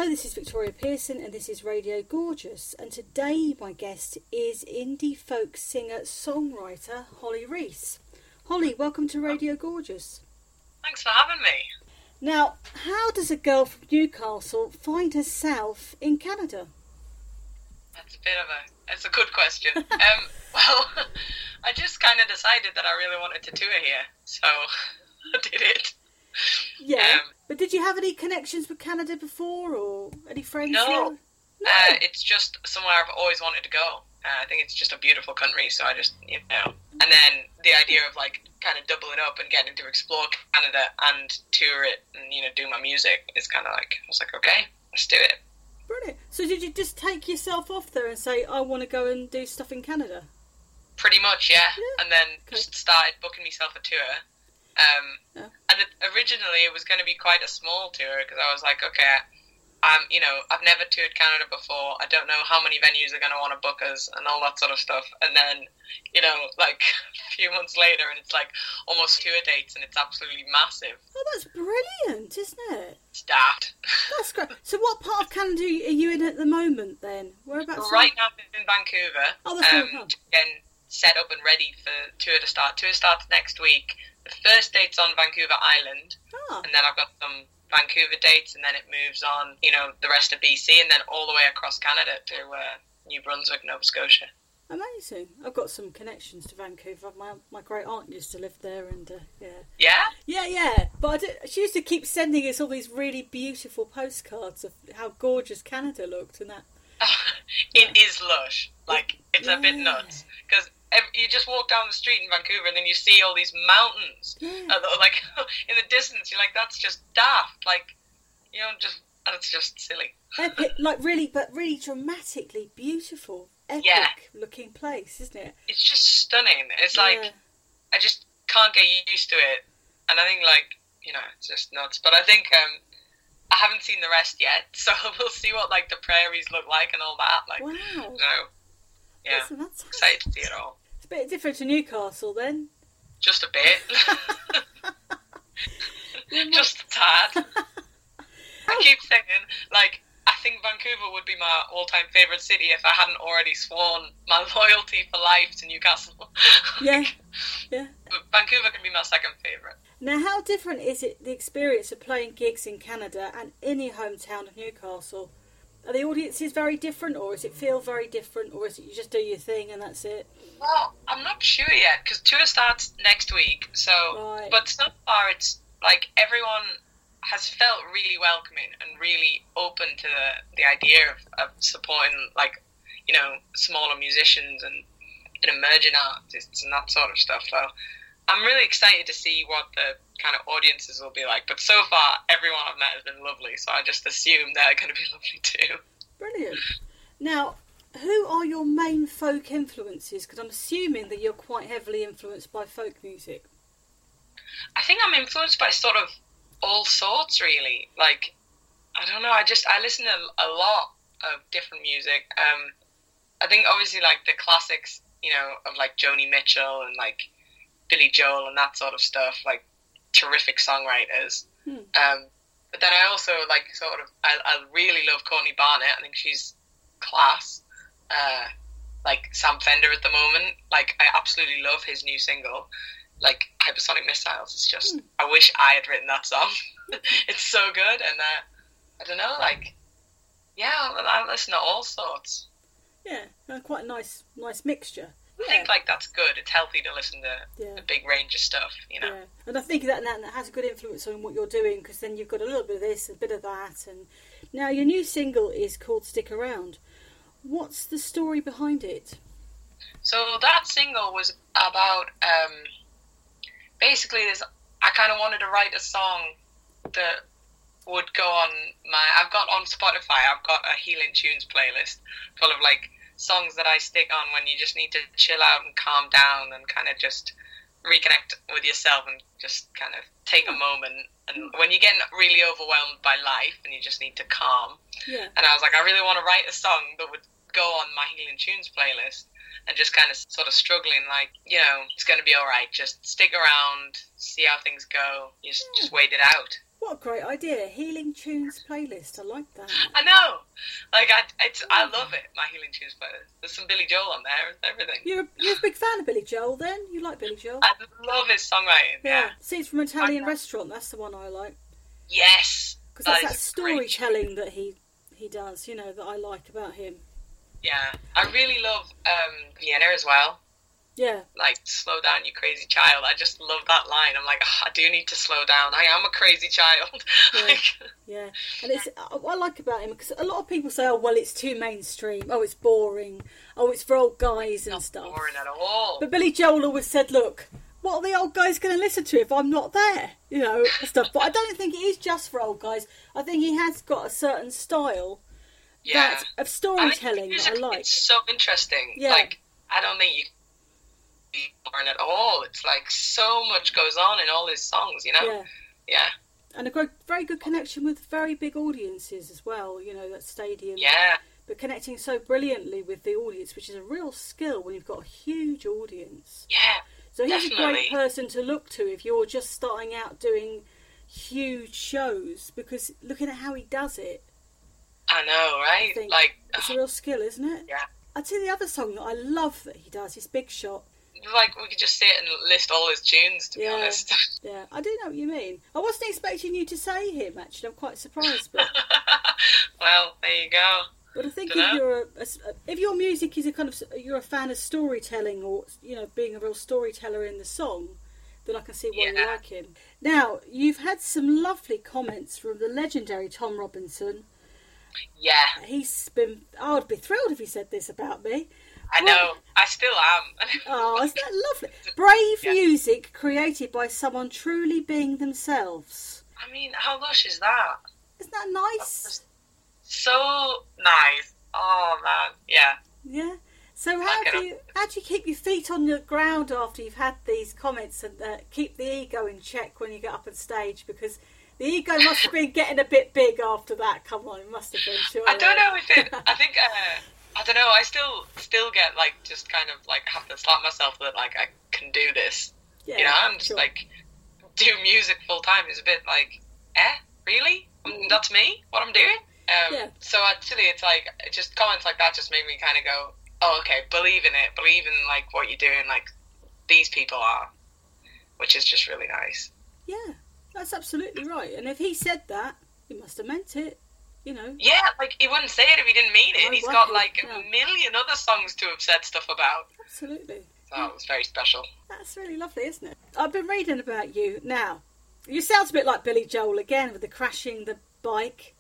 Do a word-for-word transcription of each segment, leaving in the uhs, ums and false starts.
Hello, this is Victoria Pearson and this is Radio Gorgeous, and today my guest is indie folk singer-songwriter Holly Rees. Holly, welcome to Radio Gorgeous. Thanks for having me. Now, how does a girl from Newcastle find herself in Canada? That's a bit of a, it's a good question. um, well, I just kind of decided that I really wanted to tour here, so I did it. Yeah, um, but did you have any connections with Canada before, or any friends No, here? No. Uh, it's just somewhere I've always wanted to go. Uh, I think it's just a beautiful country, so I just, you know. And then the idea of, like, kind of doubling up and getting to explore Canada and tour it and, you know, do my music is kind of like, I was like, okay, let's do it. Brilliant. So did you just take yourself off there and say, I want to go and do stuff in Canada? Pretty much, yeah. yeah. And then okay. just started booking myself a tour. Um, yeah. And it, originally it was going to be quite a small tour because I was like, okay, um, you know, I've never toured Canada before. I don't know how many venues are going to want to book us and all that sort of stuff. And then, you know, like a few months later and it's like almost tour dates and it's absolutely massive. Oh, that's brilliant, isn't it? It's daft. That's great. So what part of Canada are you in at the moment then? Whereabouts? Right now I'm in Vancouver. Oh, that's um, cool. Getting set up and ready for tour to start. Tour starts next week. The first date's on Vancouver Island, oh. and then I've got some Vancouver dates, and then it moves on, you know, the rest of B C, and then all the way across Canada to uh, New Brunswick, Nova Scotia. Amazing. I've got some connections to Vancouver. My my great aunt used to live there, and uh, yeah. Yeah? Yeah, yeah. But I did, she used to keep sending us all these really beautiful postcards of how gorgeous Canada looked, and that. It yeah. is lush. Like, it's yeah. a bit nuts. Because you just walk down the street in Vancouver and then you see all these mountains. Yeah. Uh, like, in the distance, you're like, that's just daft. Like, you know, just, it's just silly. Epic, like really, but really dramatically beautiful, epic yeah. looking place, isn't it? It's just stunning. It's yeah. like, I just can't get used to it. And I think, like, you know, it's just nuts. But I think, um, I haven't seen the rest yet, so we'll see what, like, the prairies look like and all that. Like, wow. So, yeah, that's, that's excited to see it all. It's a bit different to Newcastle, then. Just a bit. Just a tad. I keep saying, like, I think Vancouver would be my all-time favourite city if I hadn't already sworn my loyalty for life to Newcastle. Yeah, yeah. But Vancouver can be my second favourite. Now, how different is it, the experience of playing gigs in Canada and in your hometown of Newcastle? Are the audiences very different, or does it feel very different, or is it you just do your thing and that's it? Well, I'm not sure yet, because tour starts next week, so... Right. But so far, it's, like, everyone has felt really welcoming and really open to the, the idea of, of supporting, like, you know, smaller musicians and, and emerging artists and that sort of stuff, so... I'm really excited to see what the kind of audiences will be like. But so far, everyone I've met has been lovely, so I just assume they're going to be lovely too. Brilliant. Now, who are your main folk influences? Because I'm assuming that you're quite heavily influenced by folk music. I think I'm influenced by sort of all sorts, really. Like, I don't know, I just, I listen to a lot of different music. Um, I think obviously, like, the classics, you know, of, like, Joni Mitchell and, like, Billy Joel and that sort of stuff, like terrific songwriters. Hmm. Um, but then I also like sort of, I, I really love Courtney Barnett. I think she's class. Uh, like Sam Fender at the moment. Like I absolutely love his new single, like Hypersonic Missiles. It's just, hmm. I wish I had written that song. It's so good. And uh, I don't know, like, yeah, I, I listen to all sorts. Yeah, quite a nice, nice mixture. I think like that's good. It's healthy to listen to yeah. a big range of stuff, you know. Yeah, and I think that that has a good influence on what you're doing, because then you've got a little bit of this, a bit of that, and now your new single is called "Stick Around." What's the story behind it? So that single was about um, basically this. I kind of wanted to write a song that would go on my. I've got on Spotify. I've got a Healing Tunes playlist full of like. Songs that I stick on when you just need to chill out and calm down and kind of just reconnect with yourself and just kind of take a moment. And when you're getting really overwhelmed by life and you just need to calm. Yeah. And I was like, I really want to write a song that would go on my Healing Tunes playlist and just kind of sort of struggling like, you know, it's going to be all right. Just stick around, see how things go. You just, yeah. just wait it out. What a great idea. Healing Tunes playlist. I like that. I know. Like, I it's, I love it, my Healing Tunes playlist. There's some Billy Joel on there and everything. You're a, you're a big fan of Billy Joel, then? You like Billy Joel? I love his songwriting, yeah. yeah. Scenes from Italian Restaurant, that's the one I like. Yes. Because that's that, that storytelling that he, he does, you know, that I like about him. Yeah. I really love um, Vienna as well. Yeah. Like, slow down, you crazy child. I just love that line. I'm like, oh, I do need to slow down. I am a crazy child. Yeah. like, yeah. And it's what I like about him, because a lot of people say, oh, well, it's too mainstream. Oh, it's boring. Oh, it's for old guys and not stuff. Not boring at all. But Billy Joel always said, look, what are the old guys going to listen to if I'm not there? You know, and stuff. But I don't think it is just for old guys. I think he has got a certain style yeah. that, of storytelling I that I like. It's so interesting. Yeah. Like, I don't think you boring at all. It's like so much goes on in all his songs, you know? Yeah. Yeah. And a great, very good connection with very big audiences as well, you know, that stadium. Yeah. But connecting so brilliantly with the audience, which is a real skill when you've got a huge audience. Yeah. So he's definitely. a great person to look to if you're just starting out doing huge shows, because looking at how he does it. I know, right? I think like it's a real skill, isn't it? Yeah. I'd say the other song that I love that he does is Big Shot. Like, we could just sit and list all his tunes, to yeah, be honest. Yeah, I do know what you mean. I wasn't expecting you to say him, actually. I'm quite surprised. But well, there you go. But I think if Dunno. you're a, a, if your music is a kind of, you're a fan of storytelling, or, you know, being a real storyteller in the song, then I can see why yeah. you like him. Now, you've had some lovely comments from the legendary Tom Robinson. Yeah. He's been, oh, I'd be thrilled if he said this about me. I know, I still am. Oh, isn't that lovely? Brave yeah. music created by someone truly being themselves. I mean, how lush is that? Isn't that nice? So nice. Oh, man. Yeah. Yeah. So how do you how do you keep your feet on the ground after you've had these comments, and uh, keep the ego in check when you get up on stage? Because the ego must have been getting a bit big after that. Come on, it must have been, sure. I don't know if it... I think... Uh, I don't know, I still still get, like, just kind of, like, have to slap myself that, like, I can do this. Yeah, you know, I'm just, sure. like, do music full time is a bit, like, eh? Really? Mm. That's me? What I'm doing? Um, yeah. So, actually, it's, like, just comments like that just made me kind of go, oh, okay, believe in it. Believe in, like, what you're doing, like, these people are. Which is just really nice. Yeah, that's absolutely right. And if he said that, he must have meant it. You know. Yeah, like, he wouldn't say it if he didn't mean it. Oh, He's right. got, like, yeah. a million other songs to have said stuff about. Absolutely. So it was very special. That's really lovely, isn't it? I've been reading about you. Now, you sound a bit like Billy Joel again, with the crashing the bike.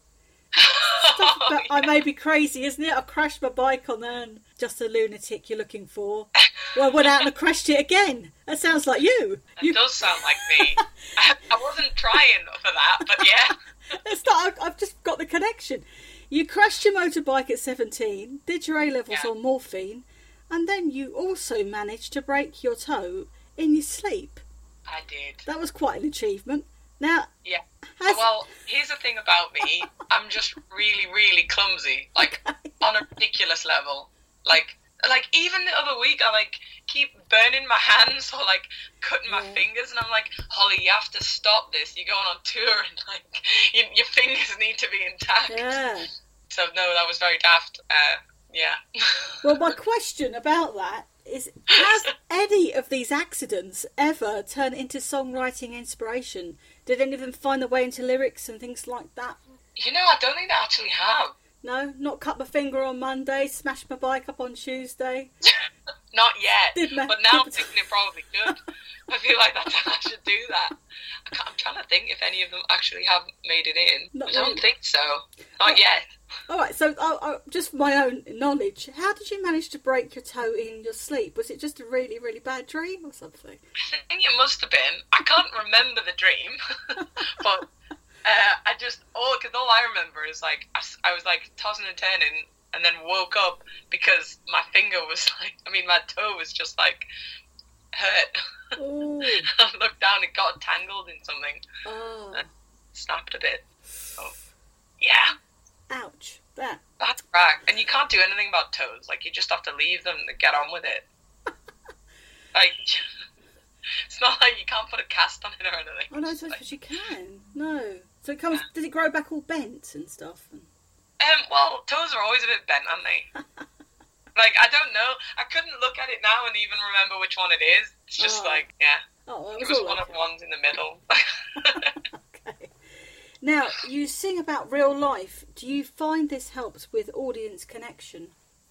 Stuff about, oh, yeah. I may be crazy, isn't it? I crashed my bike on there, and just a lunatic you're looking for. Well, I went out and I crashed it again. That sounds like you. It you... does sound like me. I, I wasn't trying for that, but yeah. It's not, I've just got the connection. You crashed your motorbike at seventeen, did your A-levels Yeah. on morphine, and then you also managed to break your toe in your sleep. I did. That was quite an achievement. Now, Yeah. has... Well, here's the thing about me. I'm just really, really clumsy. Like, on a ridiculous level. Like, like even the other week, I, like, keep burning my hands or, like, cutting my Yeah. fingers. And I'm like, Holly, you have to stop this. You're going on tour and, like, you, your fingers need to be intact. Yeah. So, no, that was very daft. Uh, yeah. Well, my question about that is, has any of these accidents ever turned into songwriting inspiration? Did any of them find their way into lyrics and things like that? You know, I don't think they actually have. No? Not cut my finger on Monday, smashed my bike up on Tuesday? Not yet. Did ma- but now I'm did- thinking it probably should. I feel like that I should do that. I can't, I'm trying to think if any of them actually have made it in. Not I don't really. think so. Not yet. All right, so uh, uh, just for my own knowledge, how did you manage to break your toe in your sleep? Was it just a really, really bad dream or something? I think it must have been. I can't remember the dream, but uh, I just all because all I remember is like I, s- I was like tossing and turning, and then woke up because my finger was like, I mean, my toe was just like hurt. Oh, I looked down, it got tangled in something, oh, and snapped a bit. So, yeah. ouch! That. That's right. And you can't do anything about toes. Like, you just have to leave them and get on with it. Like, it's not like you can't put a cast on it or anything. Oh no, I It's suppose like, you can. No. So it comes. Does it grow back all bent and stuff? Um, well, toes are always a bit bent, aren't they? Like, I don't know. I couldn't look at it now and even remember which one it is. It's just oh. like, yeah. Oh, well, it was, was it was one okay. of the ones in the middle. Okay. Now, you sing about real life. Do you find this helps with audience connection?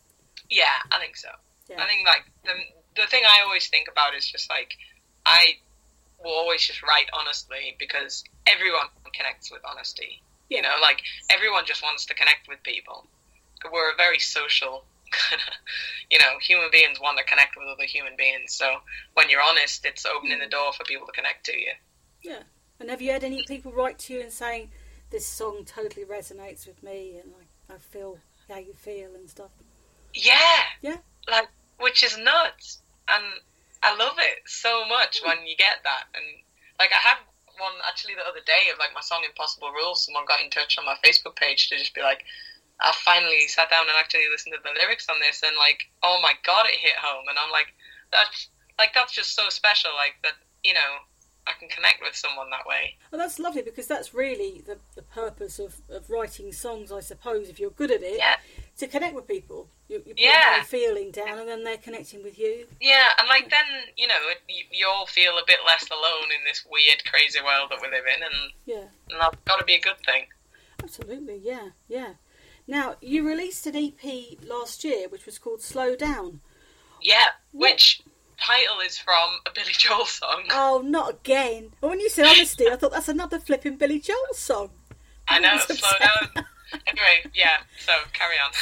Yeah, I think so. Yeah. I think, like, the, the thing I always think about is just, like, I will always just write honestly because everyone connects with honesty. Yeah. You know, like, everyone just wants to connect with people. We're a very social kind of, you know, human beings want to connect with other human beings. So when you're honest, it's opening the door for people to connect to you. Yeah. And have you had any people write to you and saying, this song totally resonates with me and I, I feel how you feel and stuff? Yeah. Yeah. Like, which is nuts. And I love it so much when you get that. And, like, I had one actually the other day of, like, my song Impossible Rules. Someone got in touch on my Facebook page to just be like, I finally sat down and actually listened to the lyrics on this, and like, oh my god, it hit home. And I'm like, that's like that's just so special. Like that, you know, I can connect with someone that way. Well, that's lovely because that's really the the purpose of, of writing songs, I suppose. If you're good at it, yeah. to connect with people, you, you put yeah. their feeling down, and then they're connecting with you. Yeah, and like then you know, it, you, you all feel a bit less alone in this weird, crazy world that we live in, and yeah, and that's got to be a good thing. Absolutely, yeah, yeah. Now, you released an E P last year, which was called Slow Down. Yeah, what? Which title is from a Billy Joel song. Oh, not again. Well, when you said honesty, I thought that's another flipping Billy Joel song. I know, Slow Down. Anyway, yeah, so carry on.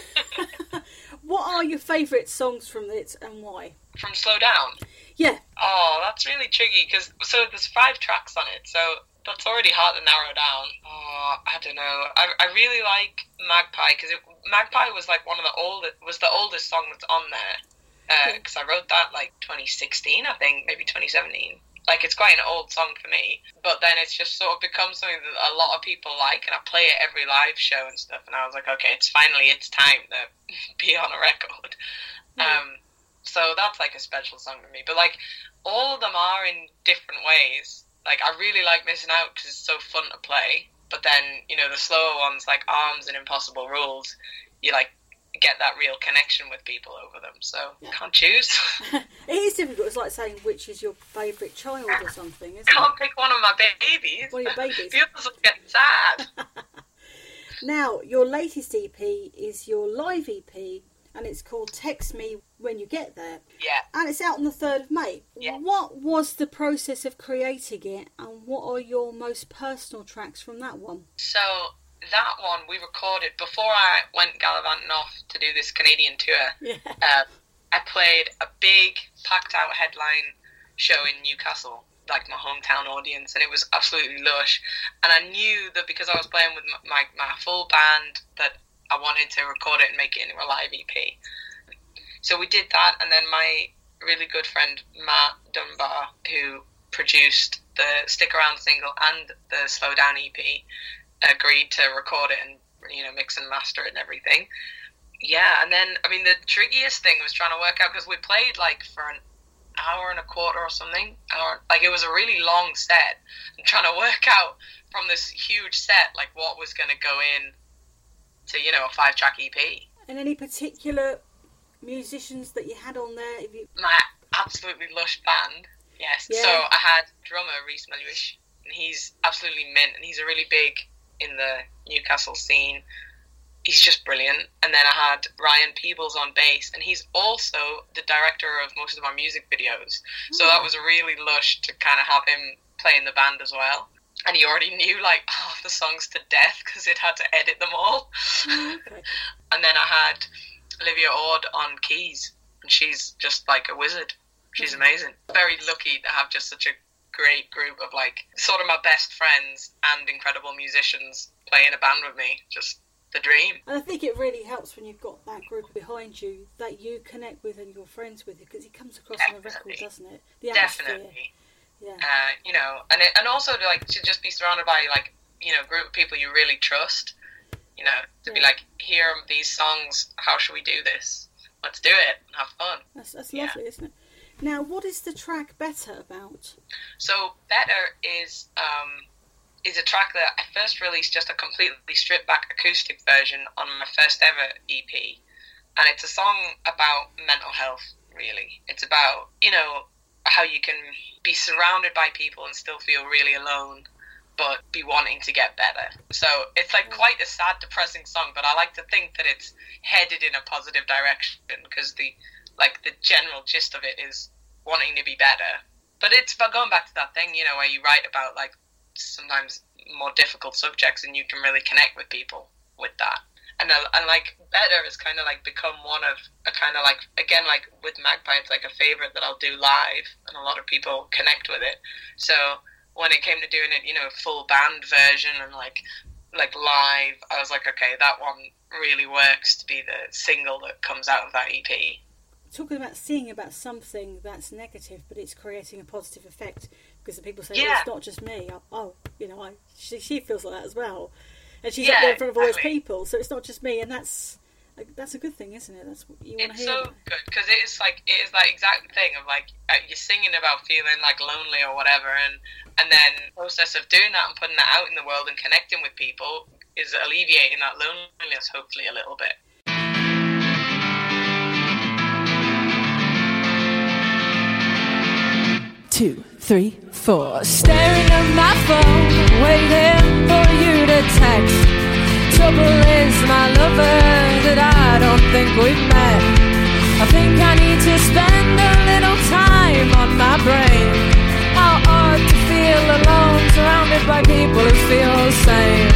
So, what are your favourite songs from it and why? From Slow Down? Yeah. Oh, that's really tricky, because, so there's five tracks on it, so that's already hard to narrow down. Oh, I don't know. I, I really like Magpie, because Magpie was like one of the oldest, was the oldest song that's on there. Because uh, I wrote that like twenty sixteen, I think, maybe twenty seventeen. Like, it's quite an old song for me. But then it's just sort of become something that a lot of people like, and I play it every live show and stuff. And I was like, okay, it's finally, it's time to be on a record. Mm. Um, so that's like a special song for me. But like, all of them are in different ways. Like, I really like Missing Out because it's so fun to play. But then, you know, the slower ones like Arms and Impossible Rules, you like get that real connection with people over them. So, yeah. Can't choose. It is difficult. It's like saying which is your favourite child or something, isn't Can't it? pick one of my babies. One of your babies. The others will get sad. Now, your latest E P is your live E P, and it's called Text Me When You Get There. Yeah. And it's out on the third of May. Yeah. What was the process of creating it, and what are your most personal tracks from that one? So, that one we recorded before I went gallivanting off to do this Canadian tour. Yeah. Uh, I played a big, packed-out headline show in Newcastle, like my hometown audience, and it was absolutely lush. And I knew that because I was playing with my, my, my full band that I wanted to record it and make it into a live E P. So we did that, and then my really good friend Matt Dunbar, who produced the Stick Around single and the Slow Down E P, agreed to record it and, you know, mix and master it and everything. Yeah, and then, I mean, the trickiest thing was trying to work out, because we played, like, for an hour and a quarter or something. Hour, like, it was a really long set, and trying to work out from this huge set, like, what was going to go in to, you know, a five-track E P. And any particular musicians that you had on there? If you... My absolutely lush band, yes. Yeah. So I had drummer Reese Meluish, and he's absolutely mint, and he's a really big in the Newcastle scene. He's just brilliant. And then I had Ryan Peebles on bass, and he's also the director of most of my music videos. Mm. So that was really lush to kind of have him play in the band as well. And he already knew like half the songs to death because it had to edit them all. Mm, okay. And then I had Olivia Ord on keys, and she's just like a wizard. She's amazing. Very lucky to have just such a great group of like sort of my best friends and incredible musicians playing a band with me. Just the dream. And I think it really helps when you've got that group behind you that you connect with and you're friends with, because it comes across Definitely. on the record, doesn't it? The atmosphere. Definitely. Yeah. Uh, you know, and it, and also to like to just be surrounded by like, you know, a group of people you really trust. You know, to yeah. be like, here are these songs. How should we do this? Let's do it and have fun. That's that's lovely, yeah. isn't it? Now, what is the track Better about? So, Better is um, is a track that I first released just a completely stripped back acoustic version on my first ever E P. And it's a song about mental health, really. It's about, you know, how you can be surrounded by people and still feel really alone, but be wanting to get better. So it's like quite a sad, depressing song, but I like to think that it's headed in a positive direction, because the, like, the general gist of it is wanting to be better. But it's about going back to that thing, you know, where you write about, like, sometimes more difficult subjects and you can really connect with people with that. And, uh, and like, Better has kind of, like, become one of a kind of, like, again, like, with Magpie, it's, like, a favourite that I'll do live, and a lot of people connect with it. So when it came to doing it, you know, full band version and, like, like live, I was like, okay, that one really works to be the single that comes out of that E P. Talking about singing about something that's negative, but it's creating a positive effect, because the people say, yeah. well, it's not just me. Oh, you know, I, she, she feels like that as well. And she's yeah, up there in front of all exactly. those people, so it's not just me, and that's that's a good thing, isn't it? That's what you want to hear. It's so good, because it is like it is that exact thing of like uh, you're singing about feeling like lonely or whatever, and and then the process of doing that and putting that out in the world and connecting with people is alleviating that loneliness, hopefully, a little bit. Two, three, four. Staring at my phone, waiting for you to text. Trouble is my lover that I don't think we've met. I think I need to spend a little time on my brain. How odd to feel alone, surrounded by people who feel the same.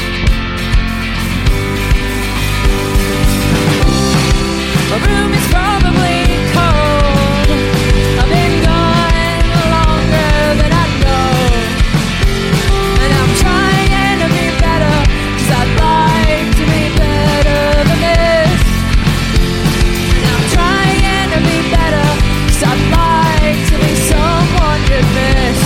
My room is probably cold. I've been gone longer than I know, and I'm trying to be better, 'cause I'd like to be better than this. And I'm trying to be better, 'cause I'd like to be someone you'd miss.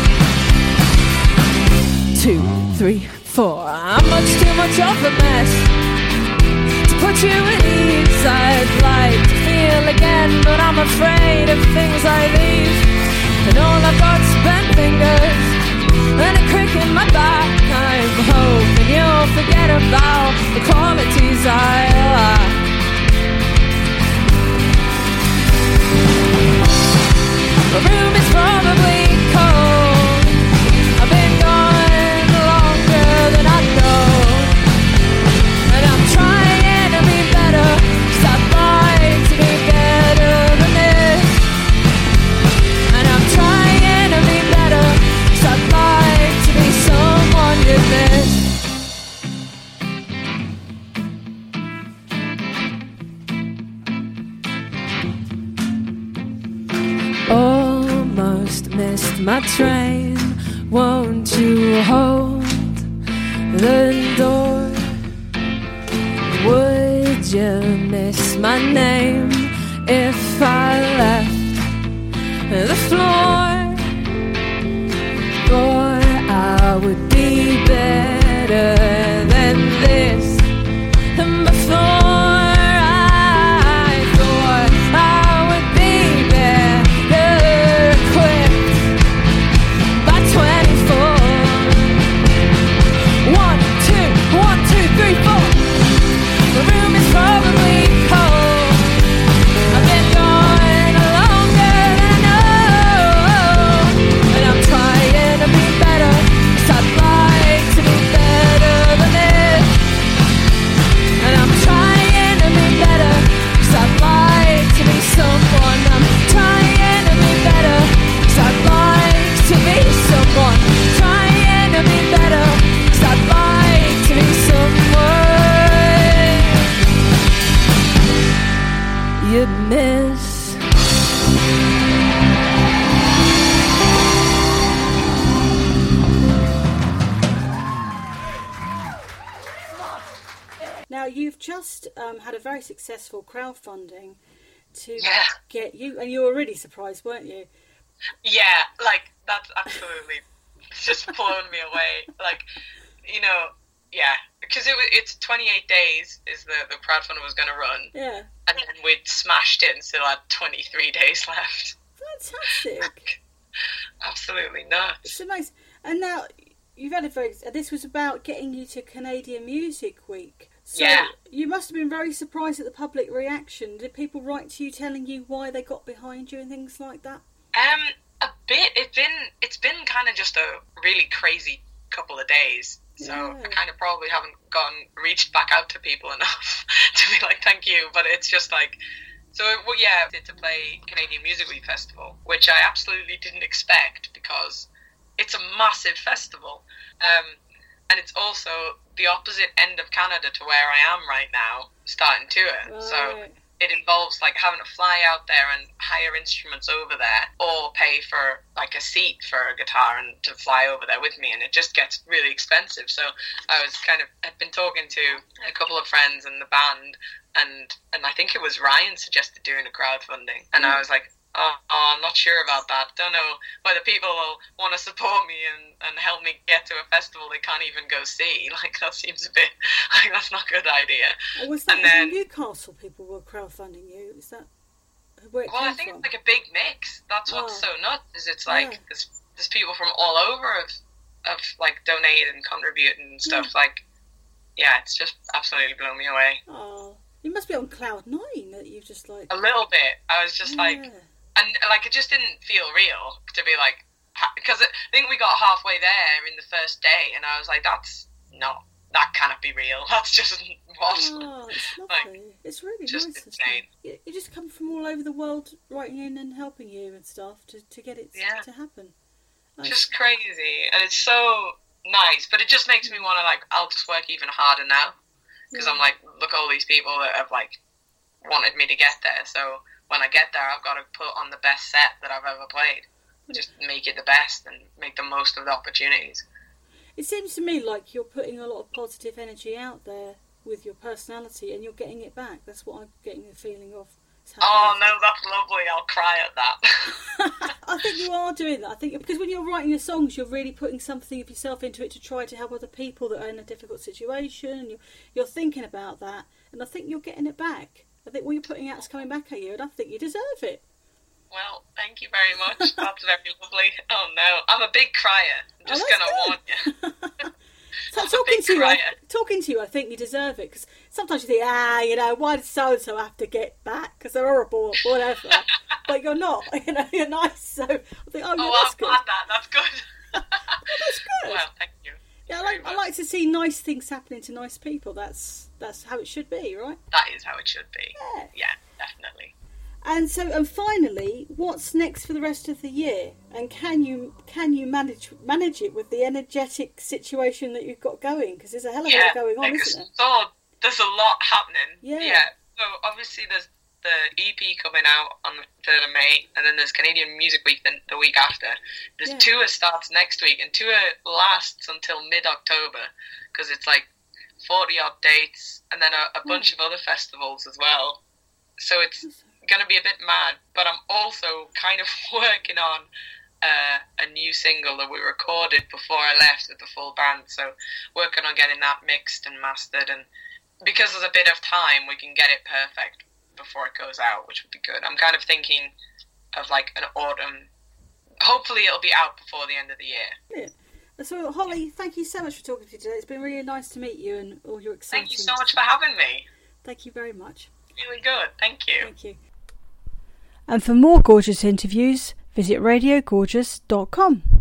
Two, three, four. I'm much too much of a mess to put you at ease. I'd like to feel again, but I'm afraid of things I leave. And all I've got's bent fingers and a crick in my back. I'm hoping you'll forget about the qualities I lack. The room is probably cold. I've been gone longer than I know, and I'm trying to be better, 'cause I'd like to be better than this. And I'm trying to be better, 'cause I'd like to be someone you miss. Almost missed my train. Won't you hold the door? Would you miss my name if I left the floor? Or I would be better than this. And before I thought I would be better equipped by twenty-four. One, two, one, two, three, four. The room is probably cold. I've been gone longer than I know, and I'm trying to be better, 'cause I'd like to be better than this. And I'm trying to be better, 'cause I'd like to be someone. I'm trying to be better, 'cause I'd like to be someone. Trying to be better, 'cause I'd like to be someone you'd miss. Now, you've just um, had a very successful crowdfunding to Yeah. get you, and you were really surprised, weren't you? Yeah, like, that's absolutely just blown me away. Like, you know, yeah, because it was, it's twenty-eight days is the, the crowdfunder was going to run, Yeah. and then we'd smashed it and still had twenty-three days left. Fantastic. Absolutely nuts. It's amazing. And now, you've had a very. This was about getting you to Canadian Music Week. So Yeah. you must have been very surprised at the public reaction. Did people write to you telling you why they got behind you and things like that? Um, a bit. It's been it's been kind of just a really crazy couple of days. So Yeah. I kind of probably haven't gotten reached back out to people enough to be like, thank you. But it's just like, so well, yeah, I did to play Canadian Music Week Festival, which I absolutely didn't expect because it's a massive festival, um, and it's also the opposite end of Canada to where I am right now, starting to it. Right. So it involves like having to fly out there and hire instruments over there, or pay for like a seat for a guitar and to fly over there with me, and it just gets really expensive. So I was kind of had been talking to a couple of friends in the band, and and I think it was Ryan suggested doing a crowdfunding, and I was like, oh, oh, I'm not sure about that. Don't know whether people will want to support me and, and help me get to a festival they can't even go see. Like, that seems a bit, like, that's not a good idea. Or was that And then- in Newcastle people were crowdfunding you? Is that where it Well, I came think from? it's like a big mix. That's what's Oh. so nuts, is it's like, Yeah. there's, there's people from all over have, have, like, donated and contributed and stuff. Like, yeah, it's just absolutely blown me away. Oh, you must be on cloud nine that you've just like... A little bit. I was just like... Yeah. And, like, it just didn't feel real to be, like... Because I think we got halfway there in the first day, and I was like, that's not... That cannot be real. That's just... What? Oh, it's lovely. Like, it's really just nice. and stuff. insane. You, you just come from all over the world writing in and helping you and stuff to, to get it Yeah. to happen. Nice. Just crazy. And it's so nice. But it just makes me want to, like, I'll just work even harder now. Because Yeah. I'm like, look at all these people that have, like, wanted me to get there. So when I get there, I've got to put on the best set that I've ever played. Just make it the best and make the most of the opportunities. It seems to me like you're putting a lot of positive energy out there with your personality and you're getting it back. That's what I'm getting the feeling of. It's Oh, happening. no, that's lovely. I'll cry at that. I think you are doing that. I think because when you're writing your songs, you're really putting something of yourself into it to try to help other people that are in a difficult situation. And you're, you're thinking about that, and I think you're getting it back. I think what you're putting out is coming back at you, and I think you deserve it. Well, thank you very much. That's very lovely. Oh, no. I'm a big crier. I'm just Oh, going to warn that's you. So I'm a talking big to you, I, crier. talking to you, I think you deserve it because sometimes you think, ah, you know, why does so and so have to get back because they're horrible, or whatever. But you're not. You know, you're nice. So I think, oh, yeah, Oh, that's I'm good. glad that. That's good. That's good. Well, thank you. Yeah, I very like, I much. like to see nice things happening to nice people. That's that's how it should be, right? That is how it should be. Yeah. Yeah, definitely. And so, and finally, what's next for the rest of the year? And can you can you manage manage it with the energetic situation that you've got going? Because there's a hell of a Yeah, lot going on, like, isn't there? so there's a lot happening. Yeah. Yeah. So obviously there's the E P coming out on the third of May, and then there's Canadian Music Week the, the week after. There's Yeah. tour starts next week, and tour lasts until mid-October, because it's like forty odd dates, and then a, a bunch of other festivals as well. So it's going to be a bit mad, but I'm also kind of working on uh, a new single that we recorded before I left with the full band. So working on getting that mixed and mastered, and because there's a bit of time, we can get it perfect before it goes out, which would be good. I'm kind of thinking of like an autumn. Hopefully it'll be out before the end of the year. Brilliant. So, Holly, thank you so much for talking to me today. It's been really nice to meet you and all your exciting. Thank you so much for having me. Thank you very much. Really good. Thank you. Thank you. And for more gorgeous interviews, visit radio gorgeous dot com.